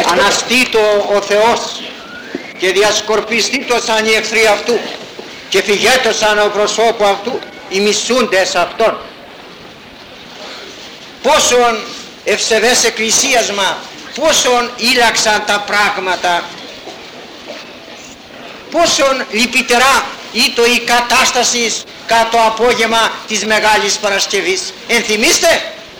αναστήτω ο Θεός και διασκορπιστήτω σαν οι εχθροί αυτού και φυγέτω σαν ο προσώπου αυτού οι μισούντες αυτών. Πόσον ευσεβές εκκλησίασμα, πόσον ήλαξαν τα πράγματα, πόσον λυπητερά ήτο η κατάσταση κάτω απόγευμα της Μεγάλης Παρασκευής. Ενθυμίστε,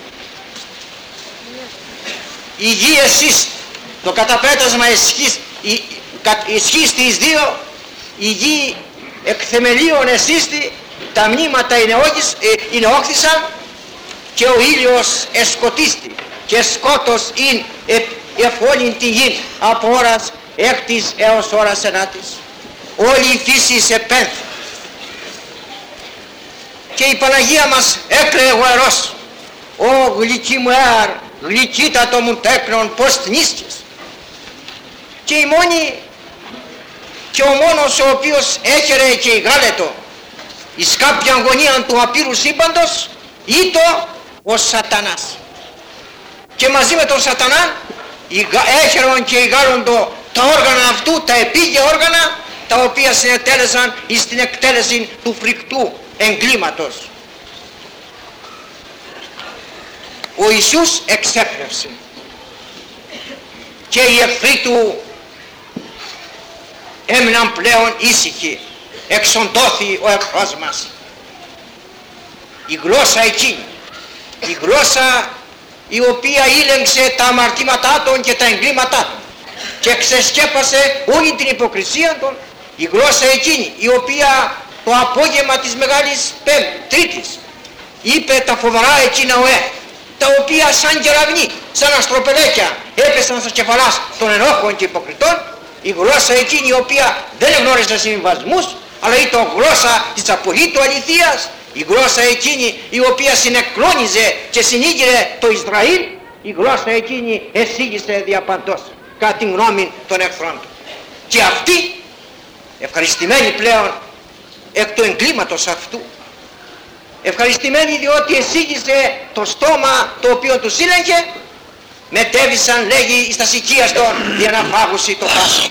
η γη εσείς, το καταπέτασμα ισχύστη εις δύο, η γη εκ θεμελίων εσύστη, τα μνήματα είναι όχθησαν και ο ήλιος εσκοτίστη και σκότος ειν εφόλην τη γη από ώρας έκτης έως ώρας ενάτης. Όλη η φύση επένθη και η Παναγία μας έκλαιε γοερός. «Ω γλυκή μου εαρ, γλυκύτατο μου τέκνον, πως θνίσκεις». Και η μόνη και ο μόνος ο οποίος έχερε και ηγάλετο εις κάποια αγωνία του απείρου σύμπαντος ήτο ο Σατανάς. Και μαζί με τον Σατανά έχερον και ηγάλλοντο τα όργανα αυτού, τα επίγεια όργανα, τα οποία συνετέλεσαν εις την εκτέλεση του φρικτού εγκλήματος. Ο Ιησούς εξέπνευσε και οι εχθροί του έμειναν πλέον ήσυχοι. Εξοντώθη ο εχθρός μας. Η γλώσσα εκείνη, η γλώσσα η οποία ήλεγξε τα αμαρτήματά των και τα εγκλήματά των και ξεσκέπασε όλη την υποκρισία των, η γλώσσα εκείνη η οποία το απόγευμα της Μεγάλης Τρίτης είπε τα φοβερά εκείνα τα οποία σαν κεραυνοί, σαν αστροπελέκια έπεσαν στα κεφαλάς των ενόχων και υποκριτών, η γλώσσα εκείνη η οποία δεν γνώριζε συμβασμούς, αλλά ήταν γλώσσα της απολύτου αληθείας, η γλώσσα εκείνη η οποία συνεκλώνιζε και συνήγηρε το Ισραήλ, η γλώσσα εκείνη εσύγησε διαπαντός κατά την γνώμη των εχθρών του. Και αυτοί, ευχαριστημένοι πλέον εκ του εγκλήματος αυτού, ευχαριστημένοι διότι εσύγησε το στόμα το οποίο τους σύλλεγε, μετέβησαν, λέγει, εις τα σικίας των για να φάγουσι το πάσο.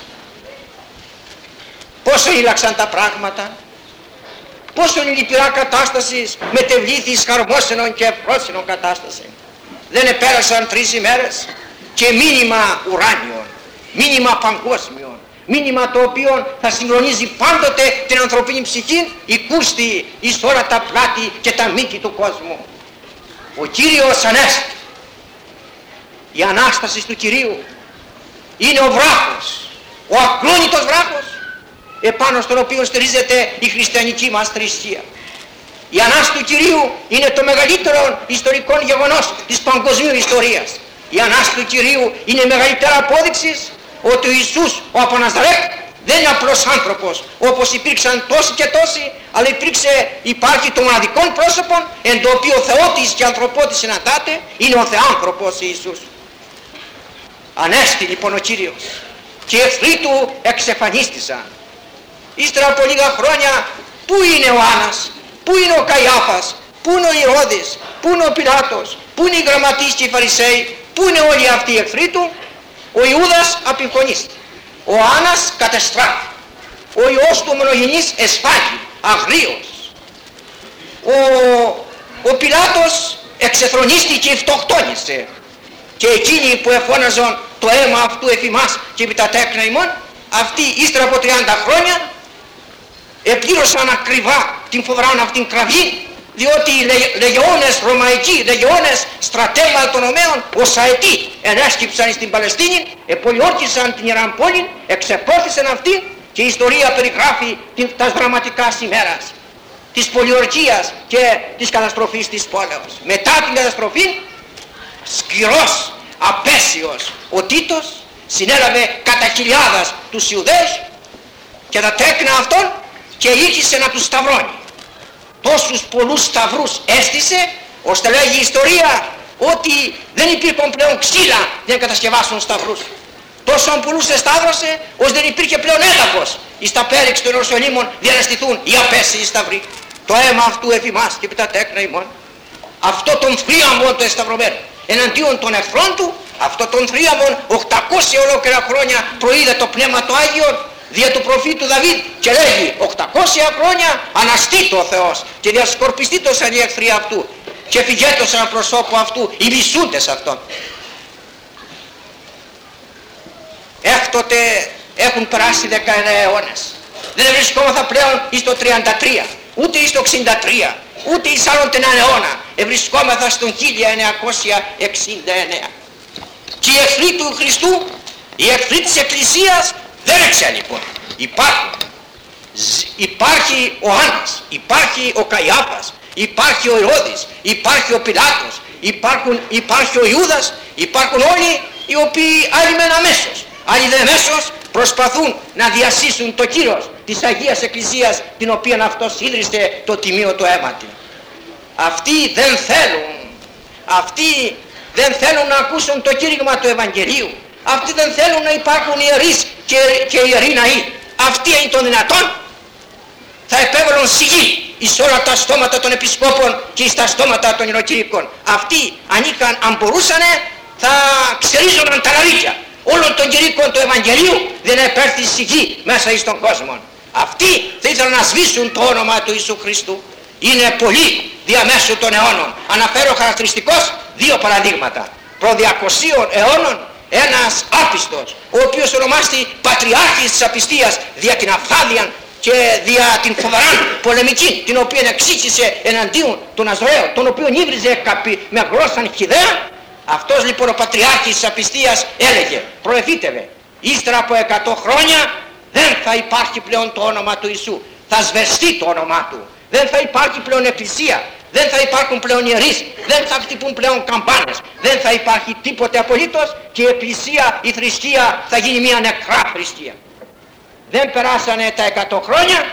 Πόσο ήλαξαν τα πράγματα, πόσο η λυπηρά κατάσταση μετεβλήθη εις χαρμόσυνον και ευπρόσυνον κατάσταση. Δεν επέρασαν 3 ημέρες και μήνυμα ουράνιον, μήνυμα παγκόσμιον, μήνυμα το οποίο θα συγκλονίζει πάντοτε την ανθρωπίνη ψυχή, οικούστη εις όλα τα πλάτη και τα μήκη του κόσμου. Ο Κύριος Ανέστη, η Ανάσταση του Κυρίου είναι ο βράχος, ο ακλόνητος βράχος επάνω στον οποίο στηρίζεται η χριστιανική μας θρησκεία. Η Ανάσταση του Κυρίου είναι το μεγαλύτερο ιστορικό γεγονός της παγκοσμίου ιστορίας. Η Ανάσταση του Κυρίου είναι η μεγαλύτερη απόδειξη ότι ο Ιησούς ο από Ναζαρέτ δεν είναι απλός άνθρωπος όπως υπήρξαν τόσοι και τόσοι, αλλά υπάρχει το μοναδικό πρόσωπο εν το οποίο Θεότης και ανθρωπότης συναντάται, είναι ο Θεάνθρωπος Ιησούς. Ανέστη λοιπόν ο Κύριος και οι εχθροί του εξεφανίστησαν. Ύστερα από λίγα χρόνια, πού είναι ο Άννας, πού είναι ο Καϊάφας, πού είναι ο Ηρώδης, πού είναι ο Πιλάτος, πού είναι οι γραμματείς και οι Φαρισαίοι, πού είναι όλοι αυτοί οι εχθροί του? Ο Ιούδας απεικονίστη, ο Άννας κατεστράφη, ο Υιός του μονογενής εσφάγει, αγρίος, ο Πιλάτος εξεθρονίστηκε και φτωχτώνησε, και εκείνοι που εφώναζαν το αίμα αυτού εφημάς και επί τα τέκνα ημών, αυτοί ύστερα από 30 χρόνια επλήρωσαν ακριβά την φοβερά αυτήν κραυγή, διότι οι λεγεώνες ρωμαϊκοί, λεγεώνες στρατεύματα των Ρωμαίων ως αετοί ενέσκυψαν στην Παλαιστίνη, επολιόρκησαν την Ιεράν πόλη, εξεπόρθησαν αυτήν και η ιστορία περιγράφει τα δραματικά σημέρας της πολιορκίας και της καταστροφής της πόλεως. Μετά την καταστροφή, σκληρός, απέσιος ο Τίτος συνέλαβε κατά χιλιάδας τους Ιουδαίους και τα τέκνα αυτών και ήρχισε να τους σταυρώνει. Τόσους πολλούς σταυρούς έστησε, ώστε λέγει η ιστορία ότι δεν υπήρχαν πλέον ξύλα για να κατασκευάσουν σταυρούς. Τόσων πολλούς εσταύρωσε, ώστε δεν υπήρχε πλέον έδαφος εις τα πέριξ των Ιερουσαλήμων για να στηθούν οι απέσιοι σταυροί. Το αίμα αυτού εφημάς και επί τα τέκνα ημών. Αυτό τον θρίαμβο το εσταυρωμένο εναντίον των εχθρών του, Αυτό τον θρίαμβον 800 ολόκληρα χρόνια προείδε το Πνεύμα το Άγιο δια του προφήτου Δαβίδ και λέγει 800 χρόνια αναστήτω ο Θεός και διασκορπιστήτωσαν οι εχθροί αυτού και φυγέτωσαν προσώπου αυτού οι μισούντες αυτόν. Έκτοτε έχουν περάσει 19 αιώνες. Δεν βρισκόμαθα πλέον εις το 33, ούτε εις το 63, ούτε εις άλλον έναν αιώνα. Βρισκόμαθα στον 1969. Και οι εχθροί του Χριστού, οι εχθροί της Εκκλησίας δεν εξέλιπουν. Υπάρχει ο Άννας, υπάρχει ο Καϊάφας, υπάρχει ο Ηρώδης, υπάρχει ο Πιλάτος, υπάρχει ο Ιούδας, υπάρχουν όλοι οι οποίοι άλλοι μεν αμέσως, άλλοι δε αμέσως προσπαθούν να διασύσουν το κύρος της Αγίας Εκκλησίας την οποία αυτός ίδρυσε το τιμίο του αίμα του. Αυτοί δεν θέλουν να ακούσουν το κήρυγμα του Ευαγγελίου. Αυτοί δεν θέλουν να υπάρχουν ιερείς και ιεροί ναοί. Αυτοί είναι των δυνατόν θα επέβαλαν σιγή εις όλα τα στόματα των επισκόπων και εις τα στόματα των ιεροκήρυκων. Αυτοί αν μπορούσανε θα ξερίζονταν τα λαρίκια όλων των κηρύκων του Ευαγγελίου, δεν επέρθει σιγή μέσα εις τον κόσμο. Αυτοί θα ήθελαν να σβήσουν το όνομα του Ιησού Χριστού. Είναι πολλοί διαμέσου των αιώνων. Αναφέρω χαρακτηριστικώς δύο παραδείγματα. Προ 200 αιώνων ένας άπιστος, ο οποίος ονομάστη Πατριάρχης της Απιστίας δια την αφθάδεια και δια την φοβεράν πολεμική την οποία εξήγησε εναντίον του Ναζωραίου, τον οποίο ύβριζε με γλώσσαν χυδαία. Αυτός λοιπόν ο Πατριάρχης της Απιστίας έλεγε, προεφήτευε, ύστερα από 100 χρόνια δεν θα υπάρχει πλέον το όνομα του Ιησού, θα σβεστεί το όνομά του, δεν θα υπάρχει πλέον εκκλησία, δεν θα υπάρχουν πλέον ιερείς, δεν θα χτυπούν πλέον καμπάνες, δεν θα υπάρχει τίποτε απολύτως και η εκκλησία, η θρησκεία θα γίνει μια νεκρά θρησκεία. Δεν περάσανε τα 100 χρόνια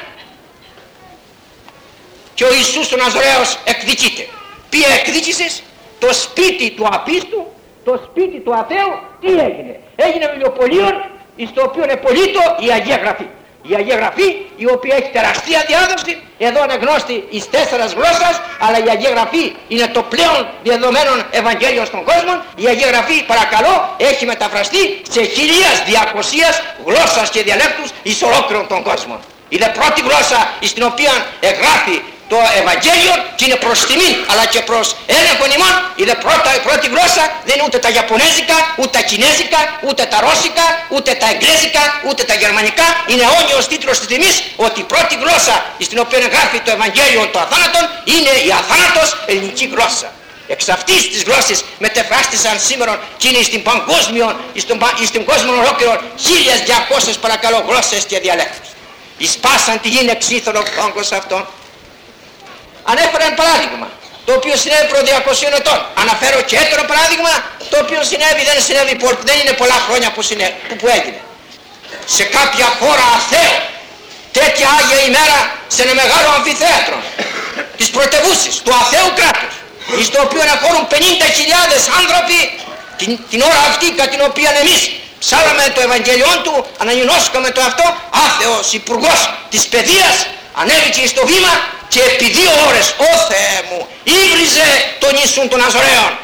και ο Ιησούς ο Ναζωραίος εκδικείται. Ποια εκδίκησης? Το σπίτι του απίστου, το σπίτι του αθέου, τι έγινε? Έγινε βιβλιοπωλείο στο οποίο επολύτω η Αγία Γραφή. Η Αγία Γραφή, η οποία έχει τεράστια διάδοση, εδώ είναι γνώστη εις 4 γλώσσας, αλλά η Αγία Γραφή είναι το πλέον διαδομένο Ευαγγέλιο στον κόσμο. Η Αγία Γραφή, παρακαλώ, έχει μεταφραστεί σε 1200 γλώσσας και διαλέκτους εις ολόκληρον τον κόσμο. Είναι πρώτη γλώσσα στην οποία εγγράφει το Ευαγγέλιο και είναι προς τιμήν αλλά και προς έλεγχον ημών. Είναι πρώτη γλώσσα, δεν είναι ούτε τα Ιαπωνέζικα, ούτε τα Κινέζικα, ούτε τα Ρώσικα, ούτε τα Εγγλέζικα, ούτε τα Γερμανικά. Είναι αιώνιος τίτλος της τιμής ότι η πρώτη γλώσσα στην οποία γράφει το Ευαγγέλιο των αθάνατων είναι η αθάνατος ελληνική γλώσσα. Εξ αυτής της γλώσσης μετεφράστησαν σήμερα και είναι στην παγκόσμιο, στην κόσμο ολόκληρο 1200 παρακαλώ γλώσσες και διαλέκτους. Εισπάσαν τη γη εξήθων ο φόγκος αυτών. Ανέφερα ένα παράδειγμα το οποίο συνέβη προ 200 ετών. Αναφέρω και έτερο παράδειγμα το οποίο δεν είναι πολλά χρόνια που έγινε. Σε κάποια χώρα αθέω, τέτοια Άγια ημέρα σε ένα μεγάλο αμφιθέατρο της πρωτευούσης του αθέου κράτους, στο οποίο αναχωρούν 50.000 άνθρωποι την ώρα αυτή κατά την οποία εμείς ψάλαμε το Ευαγγέλιόν του, ανανεινώσκαμε το αυτό, άθεος υπουργός της παιδείας ανέβηκε στο βήμα και επί 2 ώρες, «Ω Θεέ μου», ύβριζε τον Ιησούν των Ναζωραίων.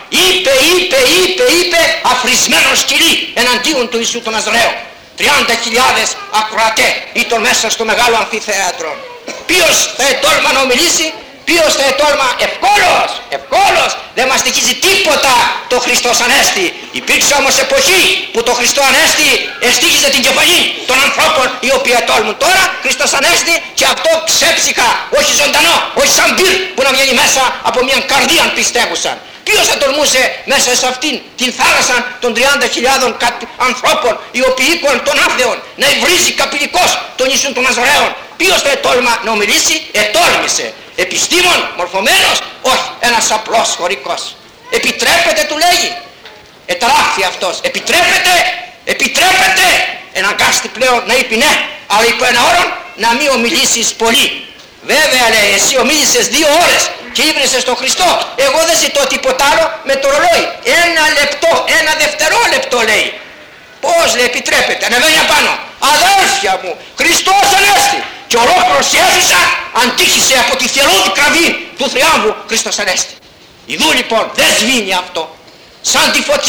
Είπε, αφρισμένο σκυλί εναντίον του Ιησού των Ναζωραίων. 30.000 ακροατέ ήταν μέσα στο μεγάλο αμφιθέατρο. Ποιος θα ετόλμα να ομιλήσει? Ποιος θα ετόλμα? Ευκόλος, δεν μας στοιχίζει τίποτα το Χριστός Ανέστη. Υπήρξε όμως εποχή που το Χριστό Ανέστη εστίχιζε την κεφαλή των ανθρώπων οι οποίοι ετόλμουν. Τώρα Χριστός Ανέστη και αυτό ξέψυχα, όχι ζωντανό, όχι σαν μπυρ που να βγαίνει μέσα από μια καρδία αν πιστεύουσαν. Ποιος θα τολμούσε μέσα σε αυτήν την θάλασσα των 30.000 ανθρώπων οι οποίοι οίκουν των άθεων να υβρίζει καπηλικός τον Ιησούν των Ναζωραίων? Ποιος θα ετόλμα να ομιλήσει? Ετόλμησε. Επιστήμον, μορφωμένος? Όχι, ένας απλός χωρικός. Επιτρέπεται, του λέγει. Ετράχθη αυτός. Επιτρέπεται. Εναγκάστη πλέον να είπε ναι, αλλά υπό ένα όρο να μην ομιλήσεις πολύ. Βέβαια λέει, εσύ ομίλησες 2 ώρες και ύβρισες τον Χριστό. Εγώ δεν ζητώ τίποτα άλλο με το ρολόι. 1 λεπτό, 1 δευτερόλεπτο λέει. Πώς λέει επιτρέπεται? Ανεβαίνει απάνω. Αδέλφια μου, Χριστός Ανέστη. Και ολόκληρος η αίθουσα αντίχησε από τη θελώδη κραυγή του θριάμβου Χριστός Ανέστη. Ιδού λοιπόν δεν σβήνει αυτό. Σαν τη φωτιά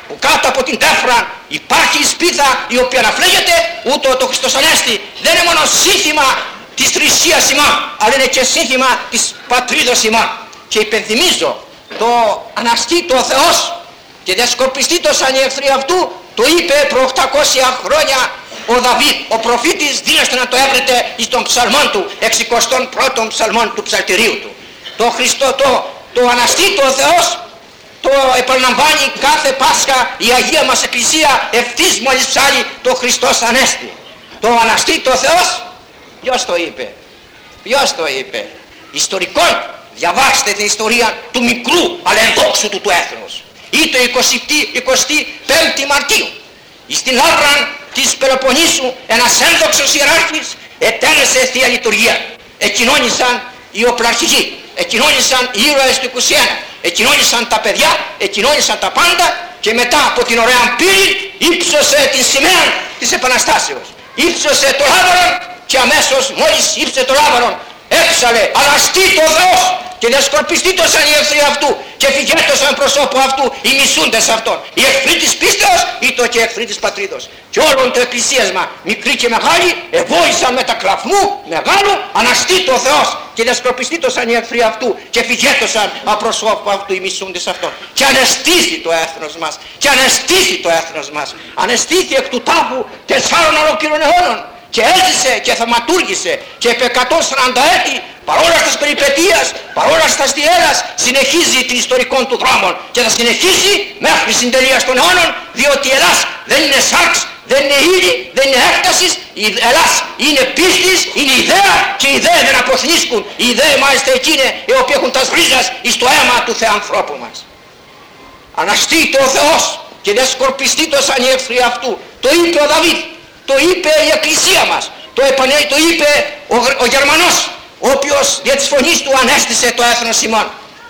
που κάτω από την τέφρα υπάρχει η σπίθα η οποία αναφλέγεται, ούτω το Χριστός Ανέστη δεν είναι μόνο σύνθημα της θρησκείας ημών, αλλά είναι και σύνθημα της πατρίδος ημών. Και υπενθυμίζω, το αναστήτω ο Θεός και διασκορπιστήτως σαν οι εχθροί αυτού, το είπε προ 800 χρόνια ο Δαβίδ, ο προφήτης, δίνεστε να το έβρετε εις τον ψαλμόν του, 61ο ψαλμόν του ψαλτηρίου του. Το Χριστό, το αναστήτω ο Θεός, το επαναλαμβάνει κάθε Πάσχα η Αγία μας Εκκλησία, ευθύς μόλις ψάλει το Χριστός Ανέστη. Το αναστήτω ο Θεός, ποιος το είπε? Ποιος το είπε? Ιστορικών, διαβάστε την ιστορία του μικρού αλλά ενδόξου του έθνους. Ή το 25η Μαρτίου, στην Λάβραν της Πελοποννήσου, ένας ένδοξος ιεράρχης ετέλεσε θεία λειτουργία. Εκοινώνησαν οι οπλαρχηγοί, εκοινώνησαν οι ήρωες του 21, εκοινώνησαν τα παιδιά, εκοινώνησαν τα πάντα και μετά από την ωραία πύλη ύψωσε την σημαία της Επαναστάσεως. Ύψωσε το λάβαρο και αμέσως μόλις ύψωσε το λάβαρο έξαλε αναστήτω ο Θεός και διασκορπιστήτωσαν οι εχθροί αυτού και φυγέτωσαν προσώπου αυτού οι μισούντες αυτών, οι εχθροί της πίστεως ή το και εχθροί της πατρίδος. Και όλον το εκκλησίασμα, μικρή και μεγάλη, εβόησαν με τα κλαφμού μεγάλου, αναστήτω ο Θεός και διασκορπιστήτωσαν οι εχθροί αυτού και φυγέτωσαν απροσώπου αυτού οι μισούντες αυτών. Και ανεστήθη το έθνος μας, και ανεστήθη το έθνος μας, ανεστήθη εκ του τάφου 4 ολόκληρων αιώνων. Και έζησε και θαυματούργησε και επί 140 έτη παρόλα στις περιπετειές, παρόλα στα αστιέρας συνεχίζει την ιστορικών του δρόμων και θα συνεχίσει μέχρι συντελείας των αιώνων, διότι η Ελλάς δεν είναι σάρξ, δεν είναι ύλη, δεν είναι έκτασης, η Ελλάς είναι πίστης, είναι ιδέα και οι ιδέες δεν αποθνίσκουν, οι ιδέες μάλιστα εκείνοι οι οποίοι έχουν τα σβρίζας εις το αίμα του Θεανθρώπου μας. Αναστήτω ο Θεός και διασκορπιστήτωσαν οι εχθροί αυτού, το είπε ο Δαβίδ. Το είπε η Εκκλησία μας, το είπε ο Γερμανός, ο οποίος δια της φωνής του ανέστησε το έθνος ημών.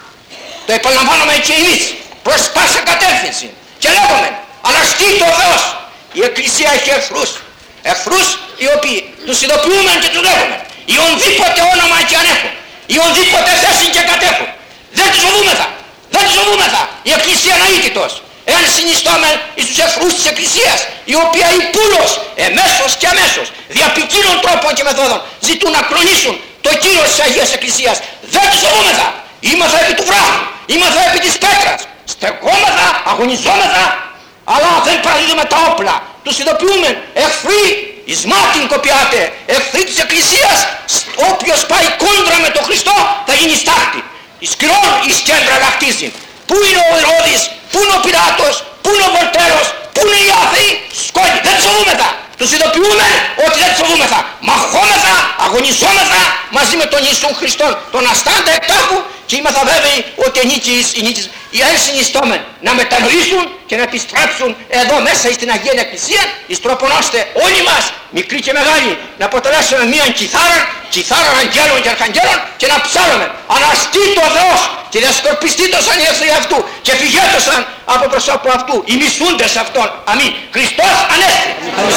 Το επαναλαμβάνουμε και εμείς προς πάσα κατεύθυνση και λέγουμε αναστήτω ο Θεός. Η Εκκλησία έχει εχθρούς οι οποίοι τους ειδοποιούμε και τους λέγουμε οι ονδήποτε όνομα και αν έχουν, οι ονδήποτε θέση και κατέχουν, δεν τους φοβούμεθα, η Εκκλησία είναι αίτητος. Εάν συνιστόμεν εις τους εχθρούς της Εκκλησίας, οι οποίοι υπούλως, εμέσως και αμέσως, δια ποικίλων τρόπων και μεθόδων, ζητούν να κλονίσουν το κύρος της Αγίας Εκκλησίας, δεν τους φοβούμεθα. Είμαθα επί του βράχου, είμαθα επί της πέτρας, στεκόμεθα, αγωνιζόμεθα, αλλά δεν παραδίδουμε τα όπλα. Τους ειδοποιούμε εχθροί, εις μάτιν κοπιάτε, εχθροί της Εκκλησίας, όποιος πάει κόντρα με τον Χριστό θα γίνει στάχτη. Εις κρυών εις κέντρα λακτίζει. Πού είναι ο Ηρώδης, πού είναι ο Πιλάτος, πού είναι ο Βολτέρος, πού είναι οι άθεοι, σκόνοι, δεν τους φοβούμεθα. Τους ειδοποιούμε ότι δεν τους φοβούμεθα. Μαχόμεθα, αγωνιζόμεθα μαζί με τον Ιησούν Χριστόν, τον αστάντα εκ τάφου και είμεθα βέβαιοι ότι οι νίκης, οι ένσυνιστόμεν να μετανοήσουν και να επιστρέψουν εδώ μέσα στην Αγία Εκκλησία, εις τρόπον ώστε όλοι μας, μικροί και μεγάλοι, να αποτελέσουμε μίαν κιθάρα αγγέλων και αρχαγγέλων και να ψάλλουμε αναστήτω ο Θεός και διασκορπιστήτωσαν οι εχθροί αυτού και φυγέτωσαν από προσώπου αυτού οι μισούντες αυτών. Αμήν. Χριστός Ανέστη.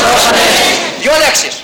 Δυο λέξεις.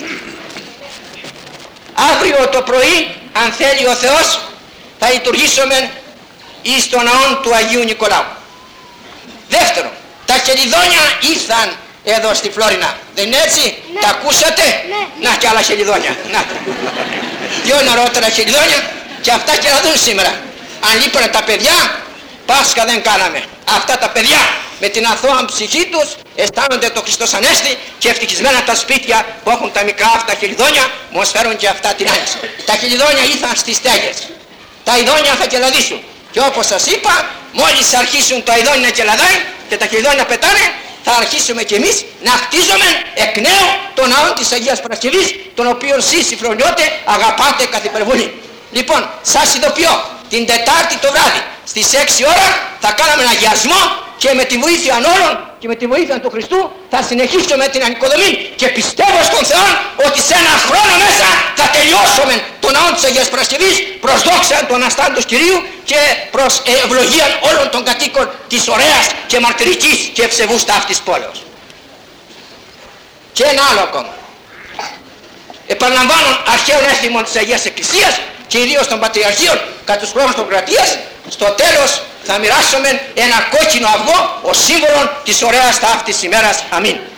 Αύριο το πρωί, αν θέλει ο Θεός, θα λειτουργήσουμε εις τον ναό του Αγίου Νικολάου. Δεύτερον, τα χελιδόνια ήρθαν εδώ στη Φλόρινα. Δεν είναι έτσι? Ναι. Τα ακούσατε? Ναι. Να και άλλα χελιδόνια. Να. Δυο νωρότερα χελιδόνια και αυτά και να δουν σήμερα. Αν λείπανε τα παιδιά, Πάσχα δεν κάναμε. Αυτά τα παιδιά με την αθώα ψυχή τους αισθάνονται το Χριστός Ανέστη και ευτυχισμένα τα σπίτια που έχουν τα μικρά αυτά χελιδόνια μας φέρουν και αυτά την άνοιξη. Τα χελιδόνια ήρθαν στις στέγες. Τα ειδόνια θα κελαδίσουν. Και όπως σας είπα, μόλις αρχίσουν τα ειδόνια να κελαδάει και τα χελιδόνια να πετάνε, θα αρχίσουμε κι εμείς να χτίζουμε εκ νέου τον ναό της Αγίας Παρασκευής, τον οποίο εσείς οι Φλωρινιώτες αγαπάτε καθ' υπερβολή. Λοιπόν, σας ειδοποιώ, την Τετάρτη το βράδυ στις 6 ώρα θα κάνουμε ένα αγιασμό και με τη βοήθεια όλων και με τη βοήθεια του Χριστού θα συνεχίσουμε την ανοικοδομή και πιστεύω στον Θεό ότι σε ένα χρόνο μέσα θα τελειώσουμε τον ναό της Αγίας Παρασκευής προς δόξα του Αναστάντος Κυρίου και προς ευλογία όλων των κατοίκων της ωραίας και μαρτυρικής και ευσεβούς ταύτης πόλεως. Και ένα άλλο ακόμα. Επαναλαμβάνω αρχαίων έθιμων της Αγίας Εκκλησίας και ιδίως των Πατριαρχείων κατά τους χρόνους των κρατίας, στο τέλος θα μοιράσουμε ένα κόκκινο αυγό ως σύμβολο της ωραίας ταύτης ημέρας. Αμήν.